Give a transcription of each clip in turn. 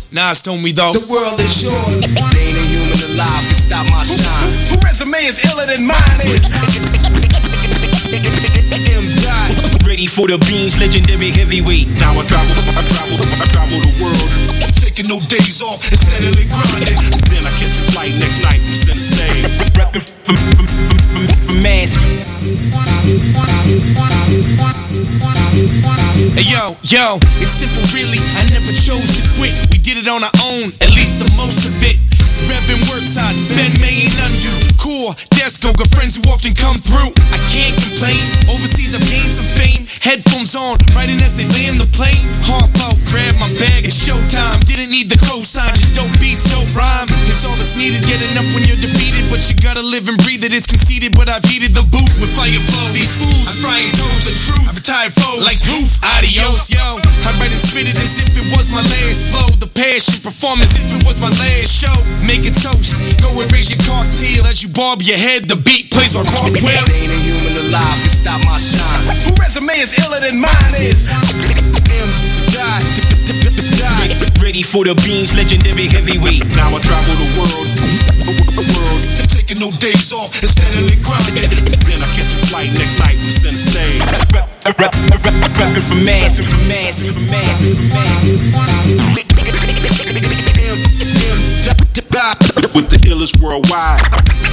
Nas told me though, the world is yours. There ain't a human alive can stop my shine. Who resume is iller than mine is? Ready for the beans, legendary heavyweight. Now I travel the world. Taking no days off and steadily grinding. Then I catch a flight next night from center stage. Rapping from mass. Hey yo, it's simple really, I never chose to quit. We did it on our own, at least the most of it. Revin works hard, Ben May ain't undo. Core, Desco, got friends who often come through. I can't complain, overseas I've gained some fame. Headphones on, writing as they land the plane. Hop out, grab my bag, it's showtime. Didn't need the cosign, just dope beats, dope rhymes. It's all that's needed, getting up when you're defeated. But you gotta live and breathe it, it's conceded. But I've heated the boot with fire flow. These fools, I'm frying toes, the truth. I retired foes, like poof, adios, yo. I write and spit it as if it was my last flow. The passion, perform as if it was my last show. Make it toast, go and raise your cocktail. As you bob your head, the beat plays my rock well. There ain't a human alive can stop my shine. Who resume is iller than mine is? Ready for the beans, legendary heavyweight. Now I travel the world. Taking no days off and steadily grinding. Then I catch a flight next night from center stage. Rapping from mass. With the illest worldwide.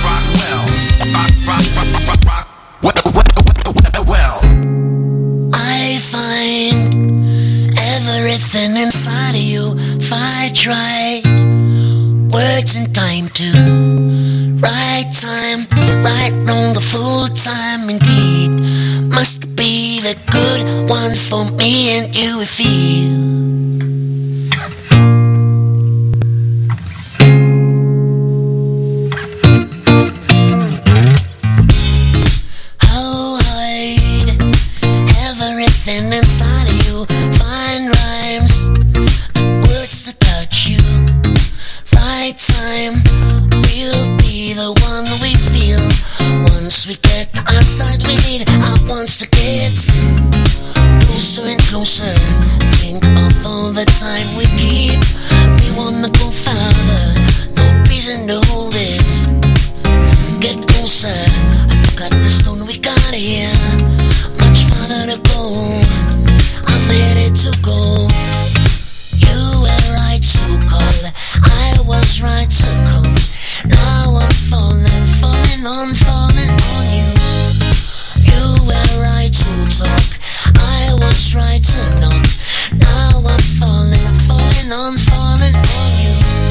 Well. I find everything inside of you. Fight right, words and time to right time, right wrong the full time indeed. Must be the good one for me and you if you. Inside of you, find rhymes, words to touch you. Right time will be the one we feel. Once we get outside, we need our wants to get closer and closer. Think of all the time we keep. We wanna go farther, no reason to hold it. Get closer, look at the stone we got here. Much farther to go. To go, you were right to call, I was right to come. Now I'm falling on you. You were right to talk, I was right to knock. Now I'm falling on you.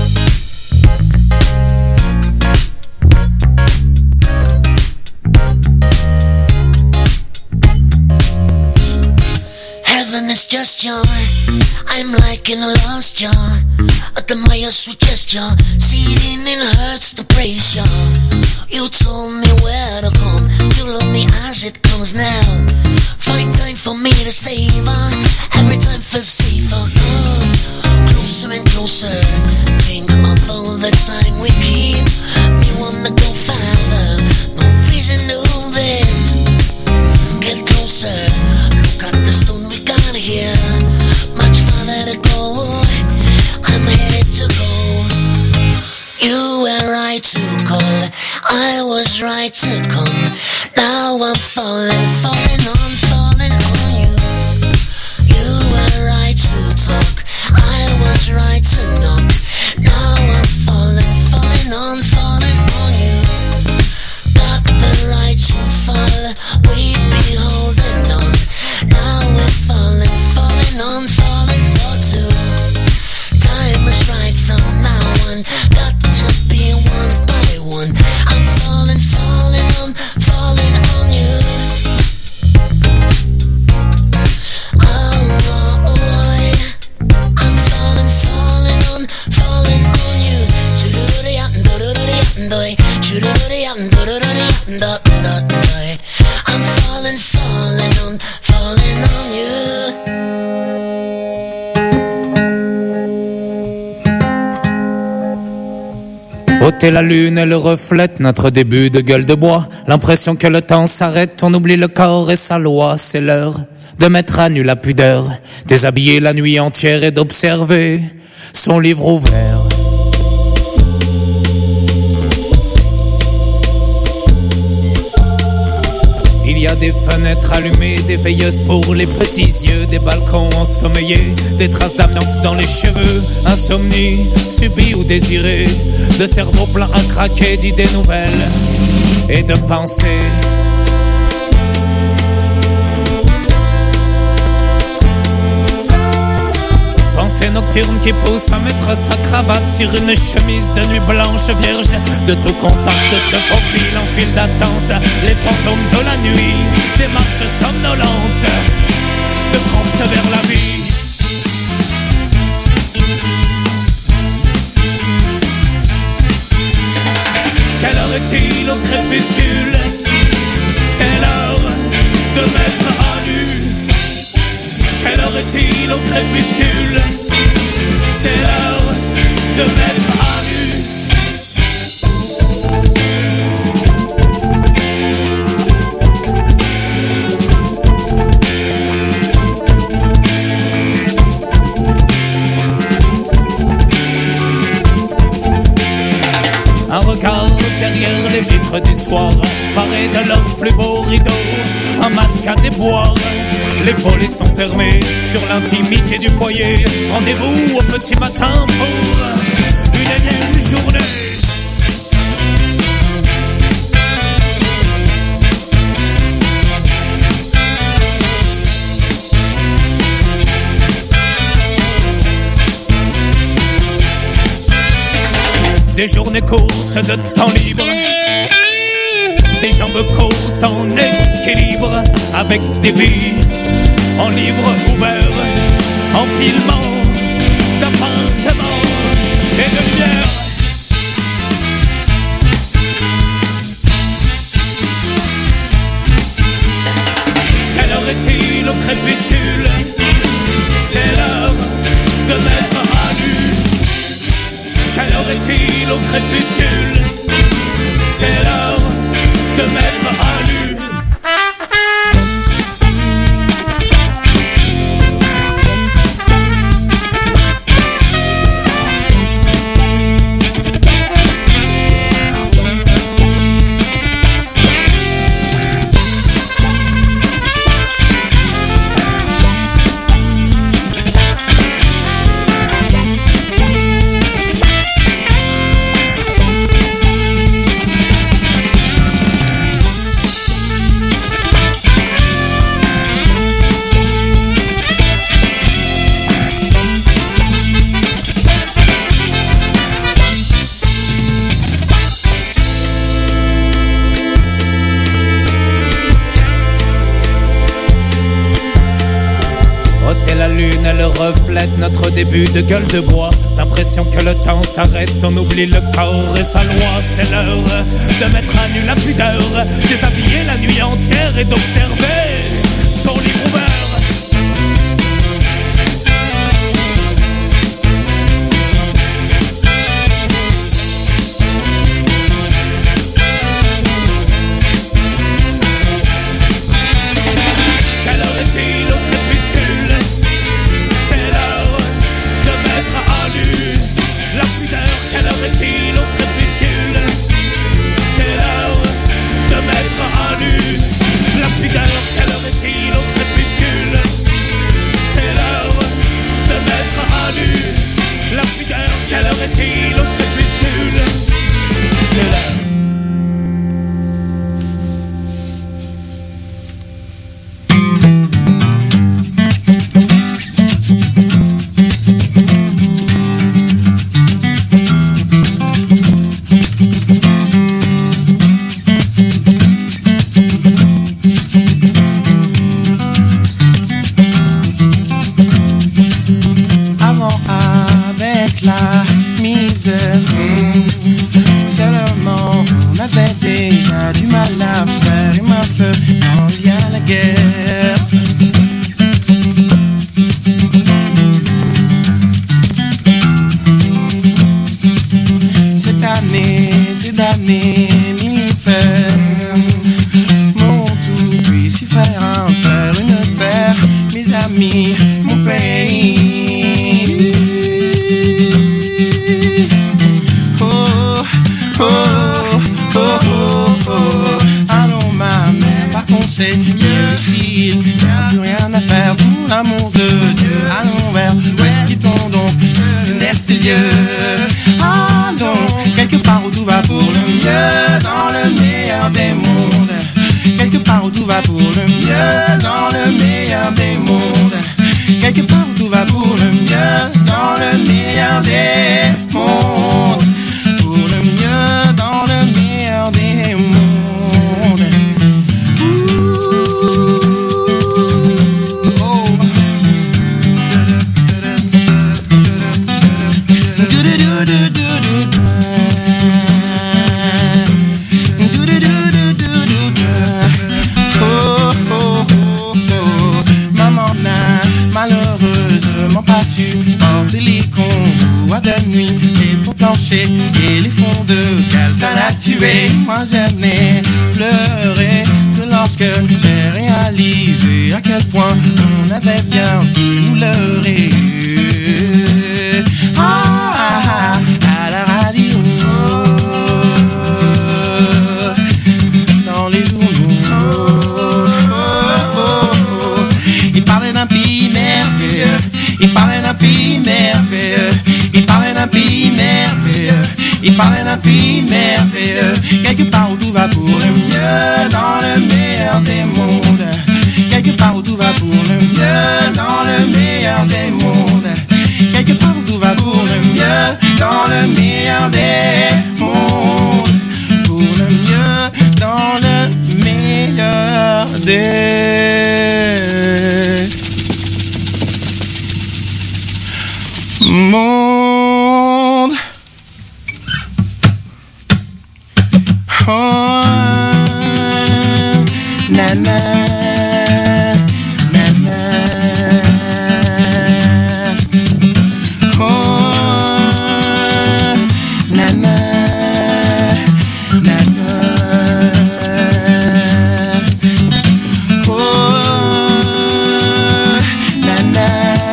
Heaven is just joy. I'm like in a lost jar. Admire sweet gesture. Seeing in hurts to praise ya. You told me where to come. You love me as it comes now. Find time for me to savor. Every time for safer. Come closer and closer. Think of all the time we keep. Me wanna go farther. No reason to hold it. Get closer. Look at the stone we got here. Much farther to go. I'm headed to go. You were right to call. I was right to come. Now I'm falling on you. You were right to talk. I was right to knock. Now I'm falling on you. Got the right to fall. We be holding on. Now we're falling on for two. Time is right from now on. Got to be one by one. I'm falling on you. Oh, I'm falling on you. I'm falling on you. Ôter la lune, elle reflète notre début de gueule de bois. L'impression que le temps s'arrête, on oublie le corps et sa loi. C'est l'heure de mettre à nu la pudeur, déshabiller la nuit entière et d'observer son livre ouvert. Il y a des fenêtres allumées, des veilleuses pour les petits yeux, des balcons ensommeillés, des traces d'amiante dans les cheveux. Insomnie, subie ou désirée, de cerveau plein à craquer d'idées nouvelles et de pensées. Pensée nocturne qui pousse à mettre sa cravate sur une chemise de nuit blanche vierge. De tout contact se faufile en file d'attente les fantômes de la nuit, des marches somnolentes de course vers la vie. Quelle heure est-il au crépuscule? C'est l'heure de mettre à nu. Quelle heure est-il au crépuscule? C'est l'heure de mettre à nu. Un regard derrière les vitres du soir, paré de leurs plus beaux rideaux, un masque à déboire. Les volets sont fermés sur l'intimité du foyer. Rendez-vous au petit matin pour une énième journée. Des journées courtes de temps libre, des jambes courtes en équilibre, avec des vies en livre ouvert, en filmant d'appartements et de lumière. Quelle heure est-il au crépuscule? C'est l'heure de mettre à nu. Quelle heure est-il au crépuscule? C'est l'heure de mettre à nu. La lune, elle reflète notre début de gueule de bois. L'impression que le temps s'arrête, on oublie le corps et sa loi. C'est l'heure de mettre à nu la pudeur, déshabiller la nuit entière et d'observer son livre ouvert. Quelle heure est-il au crépuscule? La pudeur, quelle heure est-il au crépuscule? C'est l'heure de mettre à nu. La pudeur, quelle heure est-il au crépuscule? C'est l'heure de mettre à nu. La pudeur, quelle heure est-il au crépuscule? C'est l'heure. Mon pays, Allons ma mère, par conséquent, ici il n'y a plus rien à faire pour l'amour de Dieu. Allons vers l'ouest, quittons donc ce céleste lieu. Allons quelque part où tout va pour le mieux, dans le meilleur des mondes. Quelque part où tout va pour le mieux, dans le meilleur des mondes. Quelque part où tout va pour le mieux, dans le meilleur des mondes. Pour le mieux, dans le meilleur des mondes. Malheureusement pas su porter les convois de nuit, les faux planchers et les fonds de gaz. Ça l'a tué, moi j'aimais pleurer que lorsque j'ai réalisé à quel point on avait bien pu nous leurrer. À la radio, dans les journaux, il parlait d'un pays merveilleux, il parlait d'un pays merveilleux, il parlait d'un pays merveilleux, il parlait d'un pays merveilleux, quelque part où tout va pour le mieux, dans le meilleur des mondes, quelque part où tout va pour le mieux, dans le meilleur des mondes, quelque part où tout va pour le mieux, dans le meilleur des mondes, pour le mieux, dans le meilleur des monde. Oh, na na, na na. Oh, na na, na na. Oh, na na.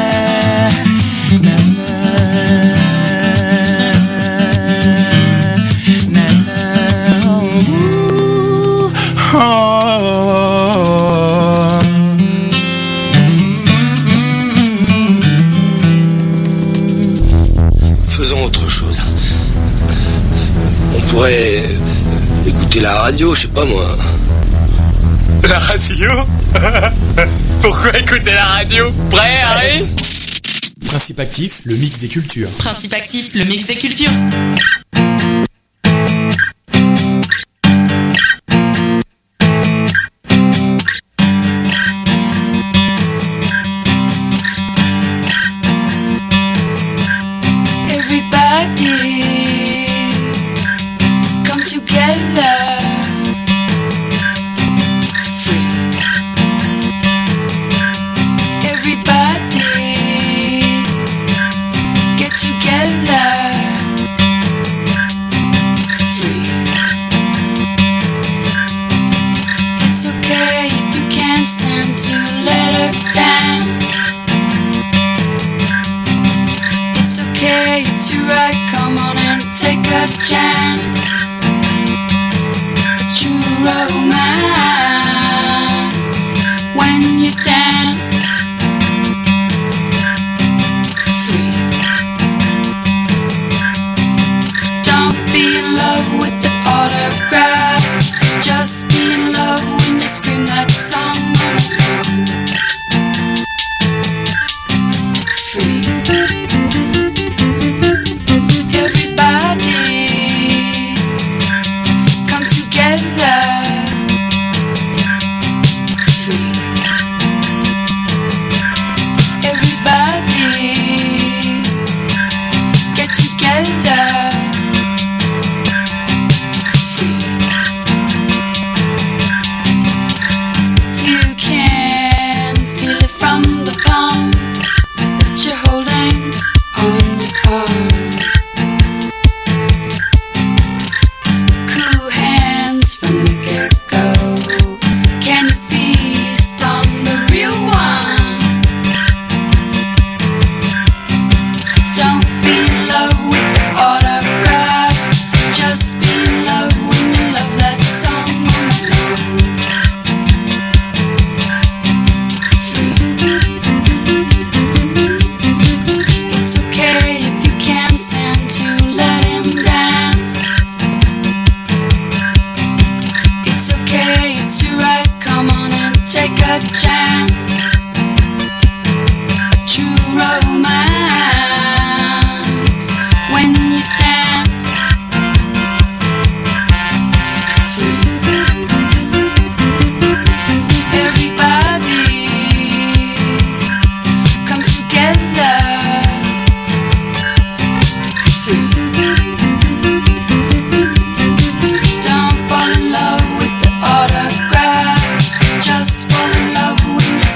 Faisons autre chose. On pourrait écouter la radio, je sais pas moi. La radio? Pourquoi écouter la radio? Prêt, Harry? Principe actif, le mix des cultures. Principe actif, le mix des cultures. Come together. Free. Everybody get together. Free. It's okay if you can't stand to let her dance. It's okay, it's your right, come on and take a chance. A true romance when you dance. Free. Don't be in love with the autograph. Just be in love when you scream that song. Free. Everybody come together. Free. Everybody get together. Free. a chance, a true romance when you dance free. Everybody come together free. Don't fall in love with the autograph, just fall in love when you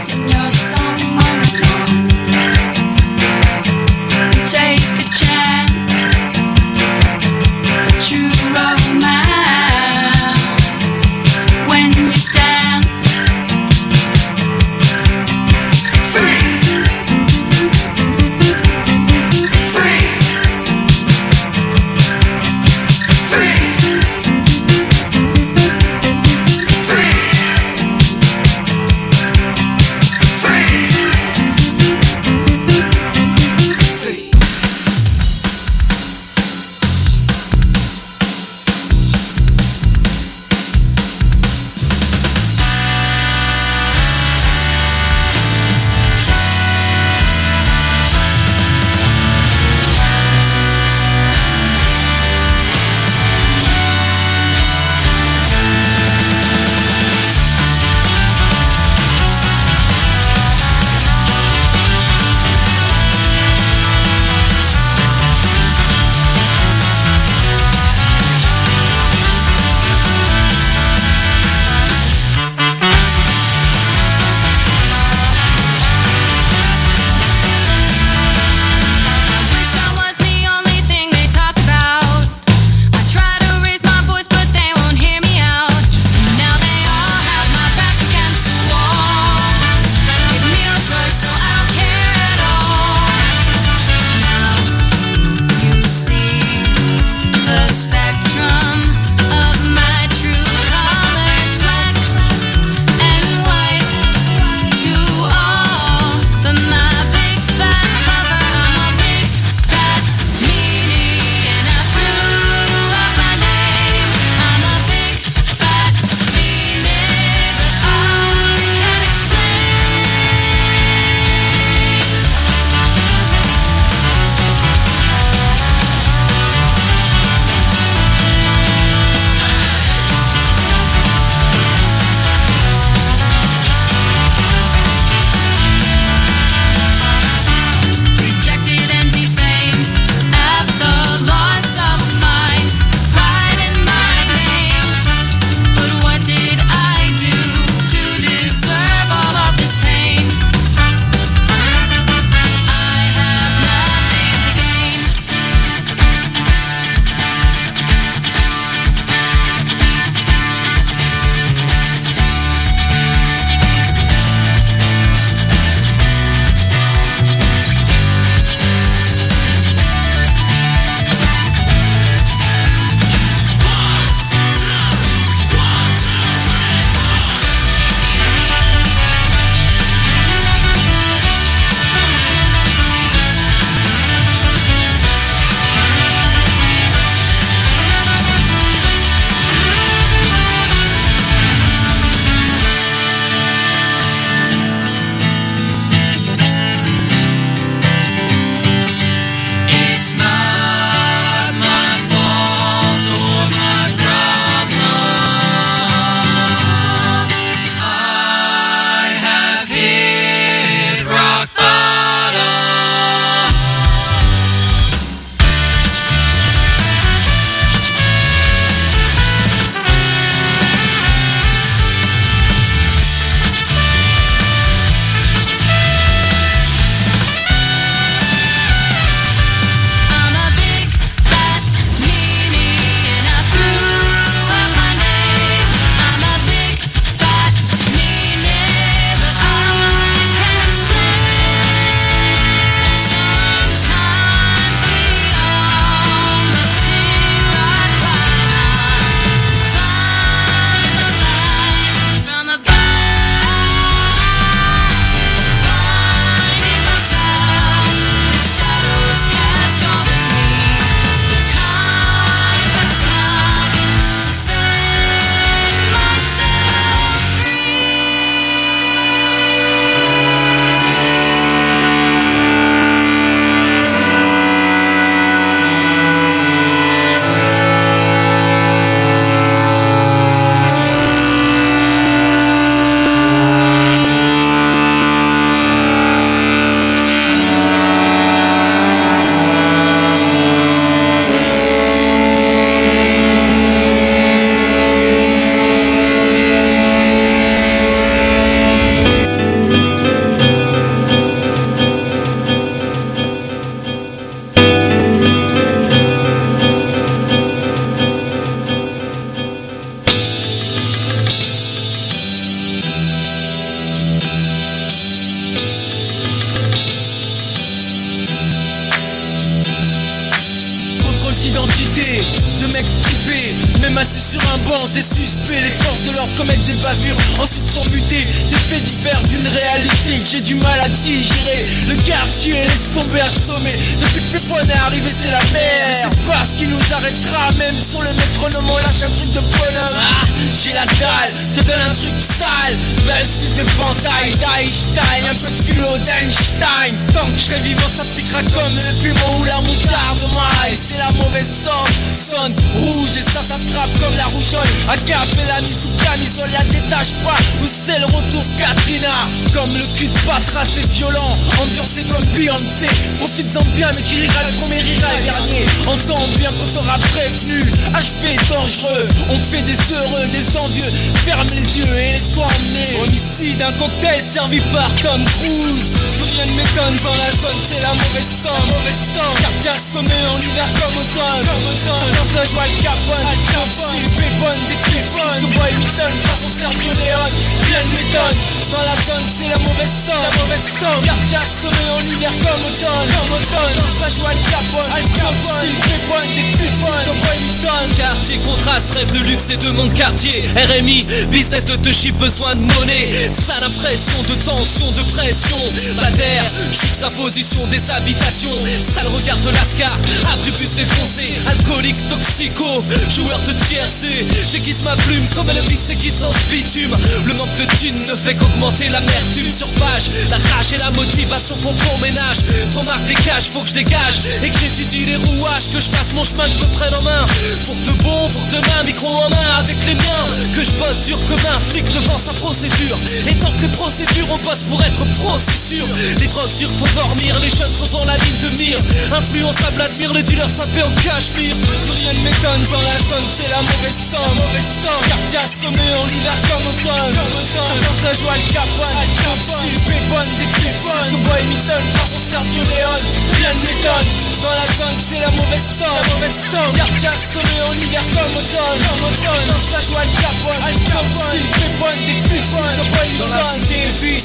bande des suspects, les forces de l'ordre commettent des bavures, ensuite sont mutés. C'est fait divers d'une réalité que j'ai du mal à digérer. Le quartier laisse tomber assommé. Depuis que Pépon est arrivé c'est la merde. C'est pas ce qui nous arrêtera. Même sur le métronome on lâche un truc de bonhomme. Ah, j'ai la dalle, te donne un truc sale. Veste de ventaille, d'Einstein, un peu de philo d'Einstein. Tant que je serai vivant ça piquera comme le piment ou la moutarde. Maille, c'est la mauvaise somme. Sonne rouge et ça s'attrape comme la rougeole. À cap et la mise sous camisole, la détache pas. Ou c'est le retour Katrina. Comme le cul de Patra, c'est violent. Ambiancé comme Beyoncé. Profites-en bien, mais qui rira le premier rira le dernier. Entends bien quand t'auras prévenu. HP dangereux, on fait des heureux, des envieux. Ferme les yeux et laisse-toi emmener. Homicide, un cocktail servi par Tom Cruise. Plus rien ne m'étonne dans la zone, c'est la mauvaise sang. Quartier assommé en hiver comme automne. Ça danse la joie, le Capone. Style Pépon, des Pépon. De boy Milton, façon Sergio Leone. Rien ne m'étonne, dans la zone c'est la mauvaise sang. Quartier assommé en hiver comme automne. Ça danse la joie, le Capone. Style Pépon, des Pépon. De boy Milton. Quartier contraste, rêve de luxe et de monde quartier. RMI, business de te chip, besoin de monnaie. Sale impression de tension, de pression. Bader, fixe la position des habitations. Sale regard de Lascar, abribus défoncé. Alcoolique, toxico, joueur de tiercé. J'aiguise ma plume comme Elvis s'aiguise dans ce bitume. Le manque de thunes ne fait qu'augmenter l'amertume. Sur page, la rage et la motivation font bon ménage. Trop marre des cages, faut que je dégage. Et que j'étudie les rouages, que je fasse mon chemin, je me prenne en main. Pour de bon, pour demain, micro en main avec les miens. Que je bosse dur comme un flic devant sa procédure. Et tant que les procédures, on bosse pour être pro, c'est sûr. Les drogues dures font dormir, les jeunes sont dans la ligne de mire. Influençable admire, le dealer sapé en cachemire. Plus rien ne m'étonne dans la zone, c'est la mauvaise sang. Quartier assommé en hiver comme automne. Ça danse la joie, le Capone. Style Pépon, des Pépon. De boy Milton, façon Sergio Leone. Rien ne m'étonne, dans la zone c'est la mauvaise sang. Quartier assommé en hiver comme automne. Ça danse la joie, le Capone. Style Pépon, des Pépon. De boy Milton. Dans la cité,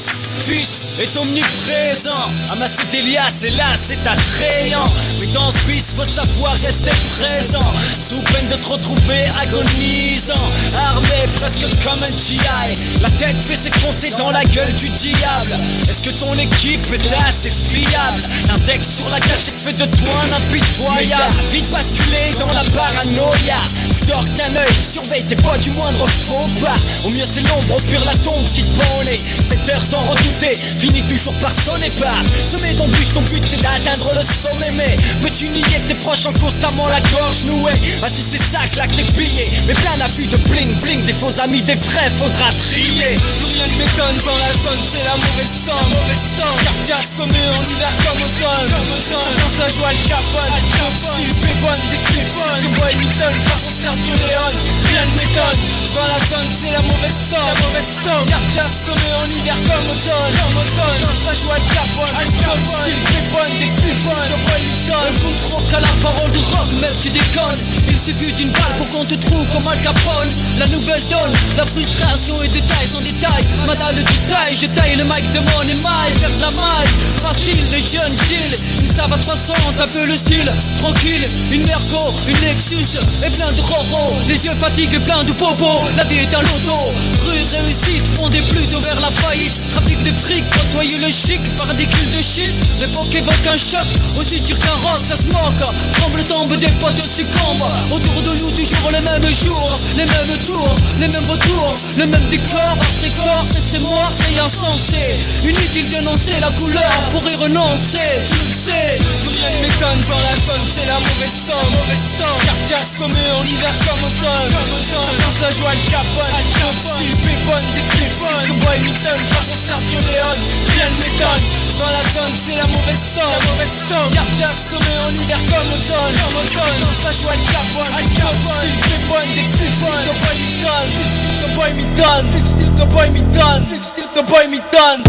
fils est omniprésent. Amasser des liasses, et là c'est attrayant. Mais dans ce bis, faut savoir rester présent. Sous peine de te retrouver agonisant. Armé presque comme un GI. La tête baissée foncée dans la gueule du diable. Est-ce que ton équipe est assez fiable? L'index sur la cachette fait de toi un impitoyable. Vite basculé dans la paranoïa. Tu dors qu'un œil, surveille t'es pas du moindre faux pas. Au mieux c'est l'ombre, au pire la tombe qui te bonnet. Cette heure t'en redouter, finit toujours par sonner par. Semer ton but c'est d'atteindre le sommet. Mais peux-tu nier que tes proches ont constamment la gorge nouée? Vas-y c'est ça, claque tes billets. Mais plein d'abus de bling bling, des faux amis, des vrais, faudra trier. Plus rien ne m'étonne dans la zone, c'est la mauvaise sang. Quartier assommé en hiver comme automne. Ça danse la joie, le Capone. Style Pépon, des Pépon. De boy Milton, façon Sergio Leone. Rien ne m'étonne, dans la zone c'est la mauvaise sang. Quartier assommé en hiver comme automne. Ça danse la joie, le Capone. Style Pépon, des Pépon. De boy Milton. Le bout de rock à la parole de rock, même tu déconnes. Il suffit d'une balle pour qu'on te trouve comme Al Capone. La nouvelle donne, la frustration et détail sans détail. Madame le détail, je taille le mic de mon émail. Faire de la maille, facile, les jeunes deal. Une savate 60, un peu le style. Tranquille, une Merco, une Lexus et plein de roro. Les yeux fatigués, plein de popo. La vie est un loto. Rue réussite, fondée plutôt vers la faillite. Trafic de fric, côtoyer le chic par des kills de shit. L'époque évoque un choc, aussi dur qu'un rock, ça se moque. Tremble, tombe, des potes succombent. Autour de nous toujours les mêmes jours, les mêmes tours, les mêmes retours, le même décor. C'est corps, c'est mort, c'est insensé. Inutile d'énoncer la couleur pour y renoncer. Tu le sais. Plus rien ne m'étonne dans la zone, c'est la mauvaise sang. Quartier assommé en hiver comme automne. Ça danse la joie, le Capone. Style Pépon, des Pépon. De boy Milton, façon Sergio Leone. Rien ne m'étonne, dans la zone c'est la mauvaise sang. Quartier assommé en hiver comme automne. Ça danse la joie, le Capone. Style Pépon, des Pépon. De boy Milton. The boy me done. Still the boy me done. Still the boy me done.